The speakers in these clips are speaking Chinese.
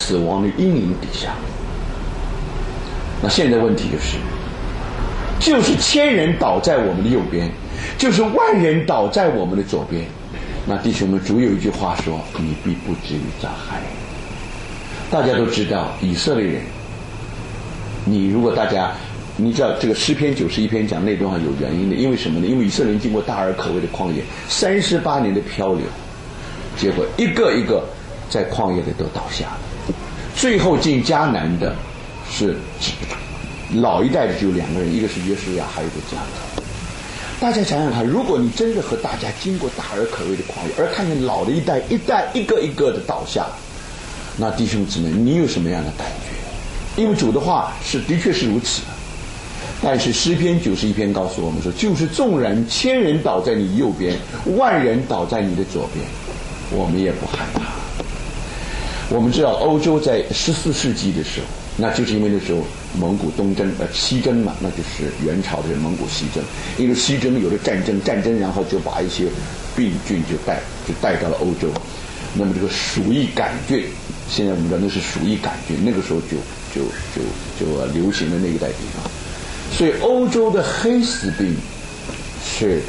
死亡的阴影底下。那现在问题就是千人倒在我们的右边，就是万人倒在我们的左边。那弟兄们，主有一句话说：你必不至于遭害。大家都知道以色列人，你知道这个诗篇91篇讲那段话有原因的，因为什么呢？因为以色列人经过大而可畏的旷野38年的漂流，结果一个一个在旷野里都倒下了，最后进迦南的是老一代的只有2个人，一个是约书亚，还有一个迦勒。大家想想看，如果你真的和大家经过大而可畏的旷野，而看见老的一代一个一个的倒下，那弟兄姊妹，你有什么样的感觉？因为主的话的确是如此。但是诗篇91篇告诉我们说，就是纵然千人倒在你右边，万人倒在你的左边，我们也不害怕。我们知道欧洲在14世纪的时候，那就是因为那时候蒙古西征嘛，那就是元朝的蒙古西征，因为西征有了战争，然后就把一些病菌就带到了欧洲。那么这个鼠疫杆菌，现在我们知道那是鼠疫杆菌，那个时候就流行的那一带地方。所以欧洲的黑死病是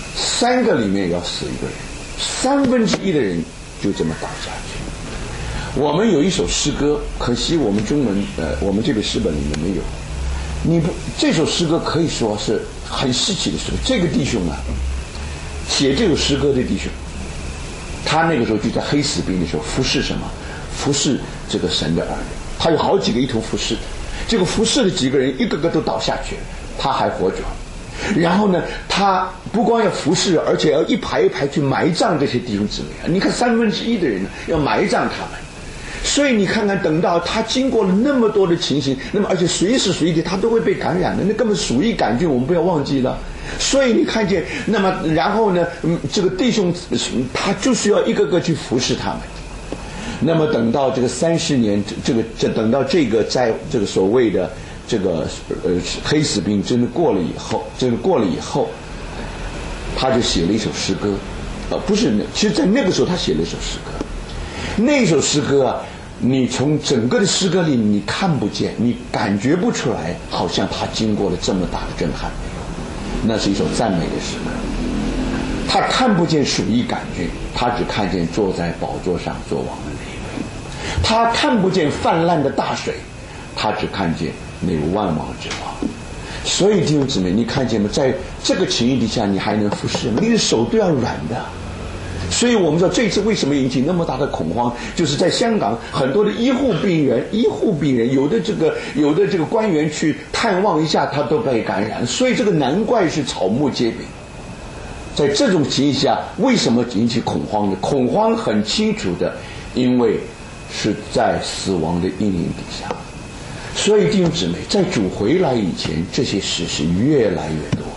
3个里面要死1个人，1/3的人就这么倒下去。我们有一首诗歌，可惜我们中文我们这个诗本里面没有。这首诗歌可以说是很稀奇的诗歌。这个弟兄啊，写这首诗歌的弟兄，他那个时候就在黑死病的时候服侍什么？服侍这个神的儿女。他有好几个一同服侍的。这个服侍的几个人一个个都倒下去，他还活着。然后呢，他不光要服侍，而且要一排一排去埋葬这些弟兄姊妹啊！你看1/3的人要埋葬他们，所以你看看，等到他经过了那么多的情形，那么而且随时随地他都会被感染的，那根本鼠疫杆菌我们不要忘记了。所以你看见，那么然后呢，这个弟兄他就是要一个个去服侍他们。那么等到这个30年，等到这个在这个所谓的这个黑死病真的过了以后，他就写了一首诗歌，其实在那个时候他写了一首诗歌，那首诗歌啊，你从整个的诗歌里你看不见，你感觉不出来，好像他经过了这么大的震撼。那是一首赞美的诗歌。他看不见鼠疫杆菌，他只看见坐在宝座上作王的那一位。他看不见泛滥的大水，他只看见那个万王之王。所以弟兄姊妹，你看见吗？在这个情形底下，你还能服侍吗？你的手都要软的。所以我们知道这次为什么引起那么大的恐慌，就是在香港很多的医护病人，有的这个官员去探望一下，他都被感染，所以这个难怪是草木皆兵。在这种情形下，为什么引起恐慌呢？恐慌很清楚的，因为是在死亡的阴影底下。所以弟兄姊妹，在主回来以前，这些事是越来越多。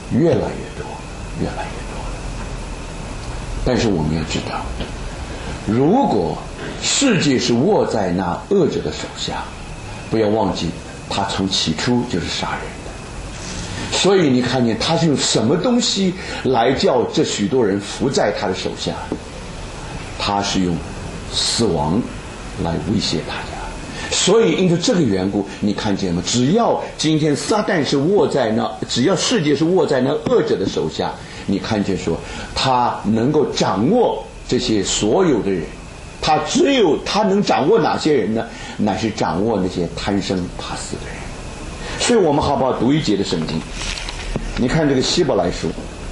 但是我们要知道，如果世界是握在那恶者的手下，不要忘记他从起初就是杀人的。所以你看见他是用什么东西来叫这许多人服在他的手下？他是用死亡来威胁大家。所以因着这个缘故，你看见吗？只要今天撒旦是握在那，只要世界是握在那恶者的手下，你看见说他能够掌握这些所有的人，他只有他能掌握哪些人呢？乃是掌握那些贪生怕死的人。所以我们好不好读一节的圣经？你看这个希伯来书，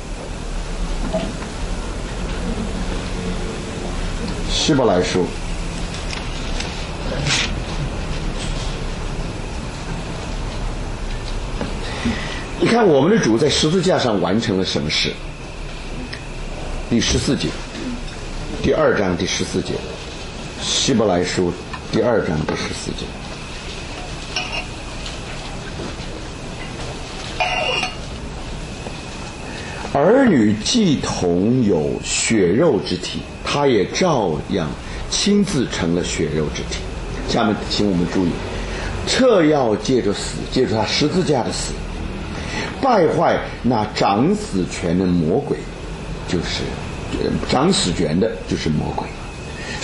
希伯来书你看我们的主在十字架上完成了什么事？第14节，第2章第14节，希伯来书第2章第14节。儿女既同有血肉之体，他也照样亲自成了血肉之体。下面请我们注意，特要借着死，借着他十字架的死，败坏那掌死权的魔鬼，就是掌死权的就是魔鬼。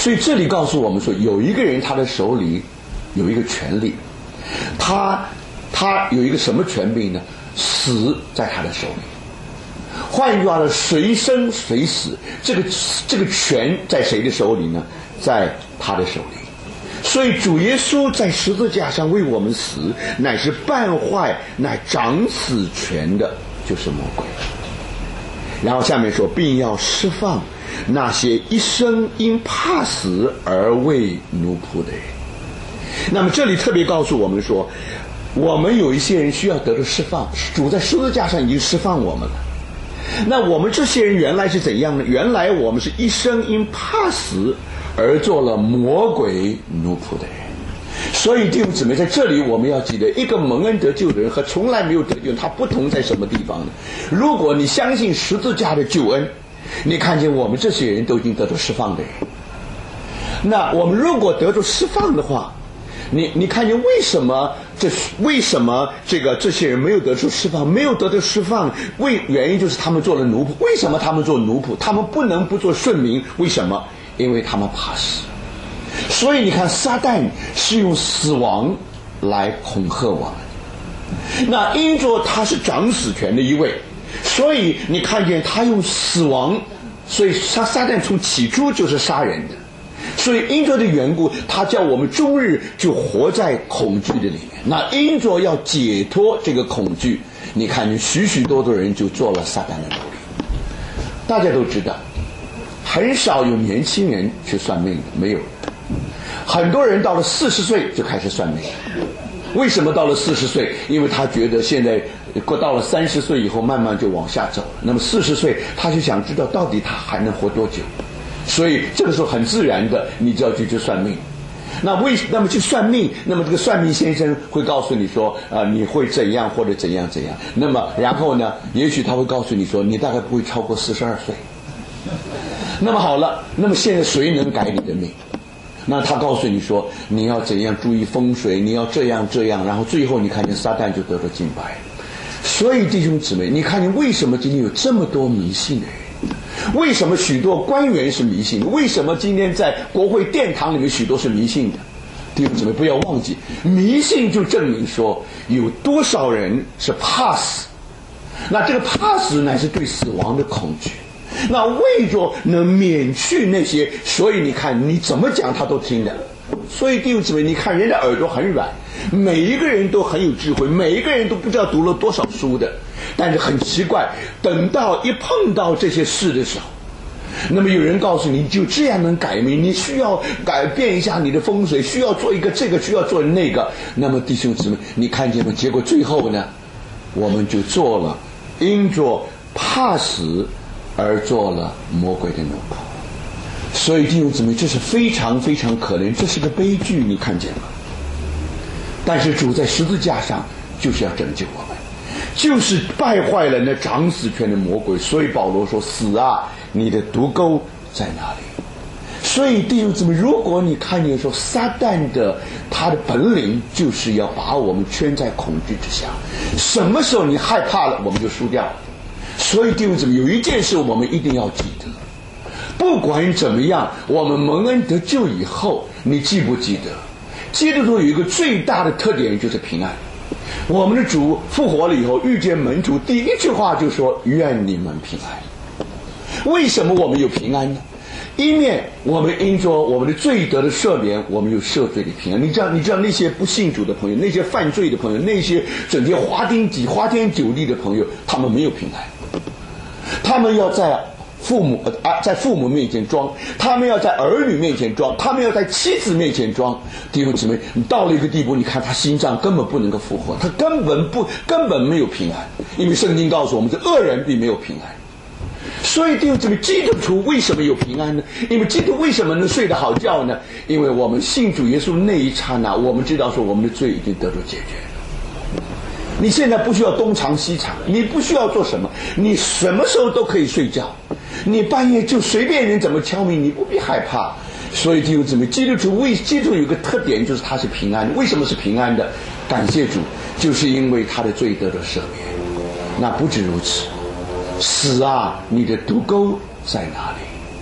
所以这里告诉我们说，有一个人他的手里有一个权利，他有一个什么权柄呢？死在他的手里。换句话说，谁生谁死，这个权在谁的手里呢？在他的手里。所以主耶稣在十字架上为我们死，乃是败坏乃掌死权的，就是魔鬼。然后下面说，并要释放那些一生因怕死而为奴仆的人。那么这里特别告诉我们说，我们有一些人需要得到释放，主在十字架上已经释放我们了。那我们这些人原来是怎样呢？原来我们是一生因怕死而做了魔鬼奴仆的人。所以弟兄姊妹，在这里我们要记得，一个蒙恩得救的人和从来没有得救人，他不同在什么地方呢？如果你相信十字架的救恩，你看见我们这些人都已经得到释放的人。那我们如果得到释放的话，你看见为什么这些人没有得出释放？没有得到释放，原因就是他们做了奴仆。为什么他们做奴仆？他们不能不做顺民。为什么？因为他们怕死。所以你看，撒旦是用死亡来恐吓我们。那因着他是掌死权的一位，所以你看见他用死亡，所以撒旦从起初就是杀人的。所以因着的缘故，他叫我们终日就活在恐惧的里面。那因着要解脱这个恐惧，你看见许许多多人就做了撒旦的奴隶。大家都知道，很少有年轻人去算命的，没有。很多人到了40岁就开始算命。为什么到了40岁？因为他觉得现在到了30岁以后慢慢就往下走了，那么40岁他就想知道到底他还能活多久，所以这个时候很自然的你就要去算命。那么去算命，那么这个算命先生会告诉你说你会怎样或者怎样怎样，那么然后呢，也许他会告诉你说你大概不会超过42岁。那么好了，那么现在谁能改你的命？那他告诉你说你要怎样注意风水，你要这样，然后最后你看见撒旦就得到敬拜。所以弟兄姊妹，你看见为什么今天有这么多迷信的人？为什么许多官员是迷信的？为什么今天在国会殿堂里面许多是迷信的？弟兄姊妹，不要忘记，迷信就证明说有多少人是怕死。那这个怕死乃是对死亡的恐惧。那为着能免去那些，所以你看你怎么讲他都听的。所以弟兄姊妹，你看人家耳朵很软，每一个人都很有智慧，每一个人都不知道读了多少书的，但是很奇怪，等到一碰到这些事的时候，那么有人告诉你就这样能改命，你需要改变一下你的风水，需要做一个这个，需要做那个。那么弟兄姊妹，你看见吗？结果最后呢，我们就做了因着怕死而做了魔鬼的奴仆。所以弟兄姊妹，这是非常非常可怜，这是个悲剧，你看见吗？但是主在十字架上就是要拯救我们，就是败坏了那掌死权的魔鬼。所以保罗说，死啊，你的毒钩在哪里？所以弟兄姊妹，如果你看见说撒旦的他的本领就是要把我们圈在恐惧之下，什么时候你害怕了，我们就输掉了。所以弟兄姊妹，有一件事我们一定要记得，不管怎么样，我们蒙恩得救以后，你记不记得基督徒有一个最大的特点就是平安。我们的主复活了以后遇见门徒，第一句话就说愿你们平安。为什么我们有平安呢？一面我们因着我们的罪得的赦免，我们有赦罪的平安。你知道那些不信主的朋友，那些犯罪的朋友，那些整天花天酒地的朋友，他们没有平安。他们要在父母面前装，他们要在儿女面前装，他们要在妻子面前装。弟兄姊妹，你到了一个地步，你看他心脏根本不能够复活，他根本没有平安。因为圣经告诉我们，这恶人并没有平安。所以弟兄姊妹，基督徒为什么有平安呢？因为基督为什么能睡得好觉呢？因为我们信主耶稣那一刹那，我们知道说我们的罪已经得到解决了。你现在不需要东藏西藏，你不需要做什么，你什么时候都可以睡觉，你半夜就随便人怎么敲你，你不必害怕。所以弟兄姊妹，基督徒有个特点，就是他是平安的。为什么是平安的？感谢主，就是因为他的罪得到赦免。那不止如此，死啊，你的毒钩在哪里？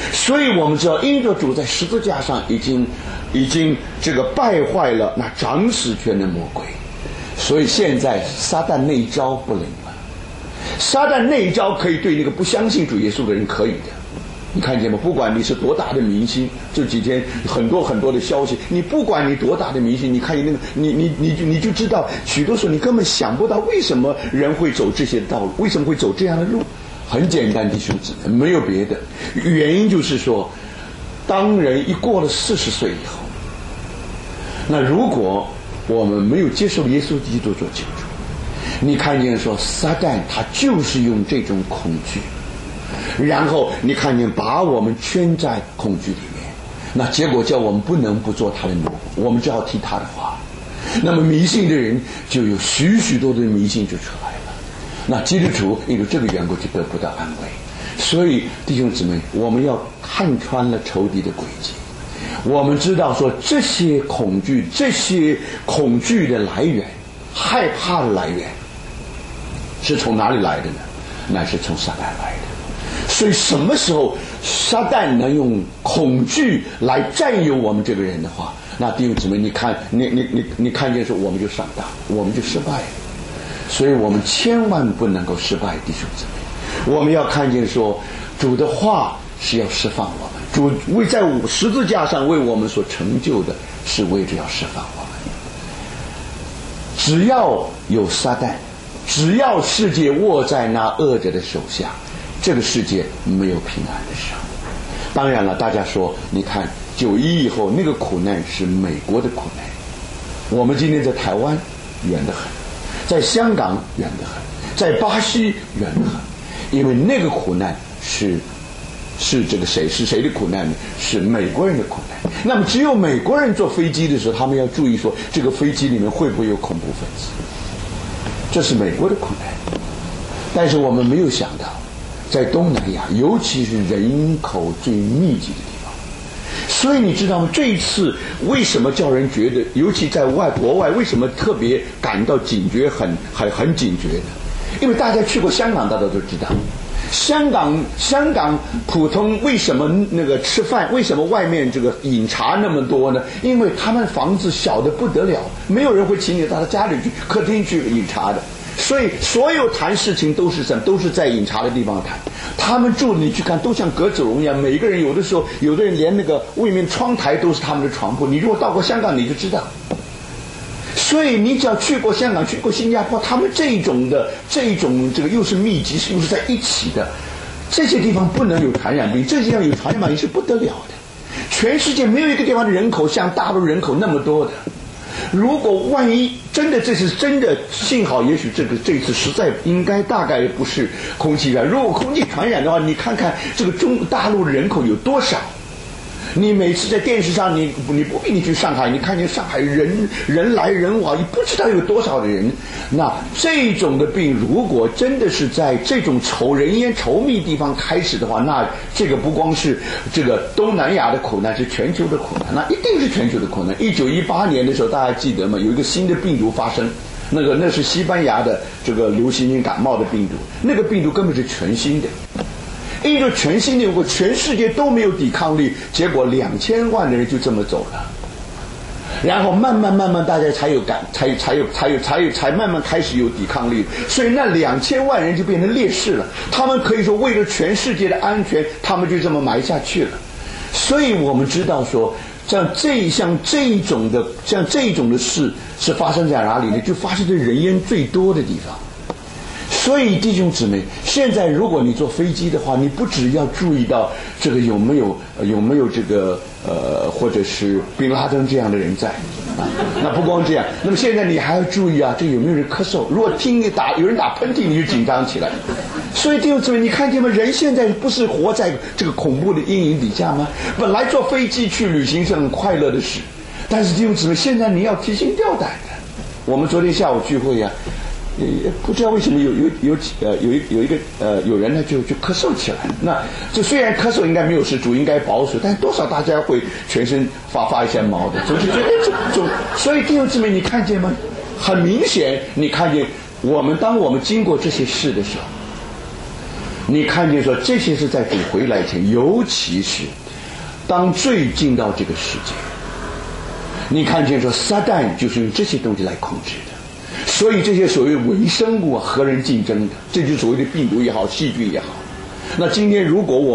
所以我们知道，因着主在十字架上已经这个败坏了那掌死权的魔鬼，所以现在撒旦那一招不灵了。撒旦那一招可以对那个不相信主耶稣的人可以的。你看见吗？不管你是多大的明星，这几天很多的消息，你不管你多大的明星，你看见那个你就知道，许多时候你根本想不到为什么人会走这些道路，为什么会走这样的路。很简单，弟兄姊妹，没有别的原因，就是说当人一过了40岁以后，那如果我们没有接受耶稣基督做救主，你看见说撒旦他就是用这种恐惧，然后你看见把我们圈在恐惧里面，那结果叫我们不能不做他的奴，我们就要听他的话。那么迷信的人就有许多的迷信就出来了，那基督徒因为这个缘故就得不到安慰。所以弟兄姊妹，我们要看穿了仇敌的诡计，我们知道说这些恐惧的来源，害怕的来源是从哪里来的呢？那是从撒旦来的。所以什么时候撒旦能用恐惧来占有我们这个人的话，那弟兄姊妹，你看见说我们就上当，我们就失败了。所以我们千万不能够失败，弟兄姊妹，我们要看见说主的话是要释放我们，主为在十字架上为我们所成就的是为着要释放我们。只要有撒旦，只要世界握在那恶者的手下，这个世界没有平安的时候。当然了，大家说你看9·11以后那个苦难是美国的苦难，我们今天在台湾远得很，在香港远得很，在巴西远得很，因为那个苦难是这个谁的苦难呢？是美国人的苦难。那么只有美国人坐飞机的时候，他们要注意说这个飞机里面会不会有恐怖分子，这是美国的苦难。但是我们没有想到在东南亚，尤其是人口最密集的地方，所以你知道吗？这一次为什么叫人觉得，尤其在国外，为什么特别感到警觉，很警觉呢？因为大家去过香港，大家都知道，香港普通为什么那个吃饭，为什么外面这个饮茶那么多呢？因为他们房子小的不得了，没有人会请你到他家里去客厅去饮茶的。所以所有谈事情都是在饮茶的地方谈。他们住你去看都像格子笼一样，每个人有的时候有的人连那个外面窗台都是他们的床铺。你如果到过香港你就知道。所以你只要去过香港，去过新加坡，他们这种这个又是密集又是在一起的，这些地方不能有传染病，这些地方有传染病是不得了的。全世界没有一个地方的人口像大陆人口那么多的。如果万一真的这是真的，幸好也许这次实在应该大概不是空气传染。如果空气传染的话，你看看这个大陆的人口有多少。你每次在电视上你不必你去上海，你看见上海人来人往，你不知道有多少的人。那这种的病如果真的是在这种人烟稠密地方开始的话，那这个不光是这个东南亚的苦难，是全球的苦难，那一定是全球的苦难。1918年的时候大家记得吗？有一个新的病毒发生，那是西班牙的这个流行性感冒的病毒，那个病毒根本是全新的。因为全新的，如果全世界都没有抵抗力，结果2000万的人就这么走了，然后慢慢大家才慢慢开始有抵抗力，所以那2000万人就变成烈士了。他们可以说为了全世界的安全，他们就这么埋下去了。所以我们知道说，像这种的事是发生在哪里呢？就发生在人烟最多的地方。所以弟兄姊妹，现在如果你坐飞机的话，你不只要注意到这个有没有这个或者是宾拉登这样的人在啊，那不光这样，那么现在你还要注意啊，这有没有人咳嗽？如果听你有人打喷嚏，你就紧张起来。所以弟兄姊妹，你看见吗？人现在不是活在这个恐怖的阴影底下吗？本来坐飞机去旅行是很快乐的事，但是弟兄姊妹，现在你要提心吊胆的。我们昨天下午聚会呀。不知道为什么有人呢就咳嗽起来。那就虽然咳嗽应该没有事，主应该保守，但多少大家会全身发一些毛的，总是觉得所以弟兄姊妹，你看见吗？很明显，你看见当我们经过这些事的时候， 你看见说这些是在主回来前，尤其是当罪进到这个世界，你看见说撒旦就是用这些东西来控制的，所以这些所谓微生物和人竞争的，这就是所谓的病毒也好，细菌也好。那今天如果我